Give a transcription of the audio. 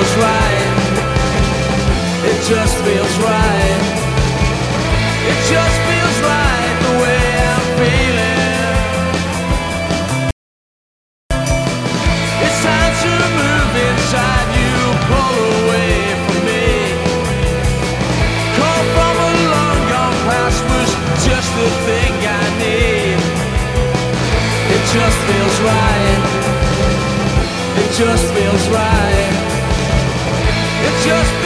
feels right. It just feels right. It just feels right the way I'm feeling. It's time to move inside you, pull away from me. Call from a long gone past was just the thing I need. It just feels right. It just feels right. It just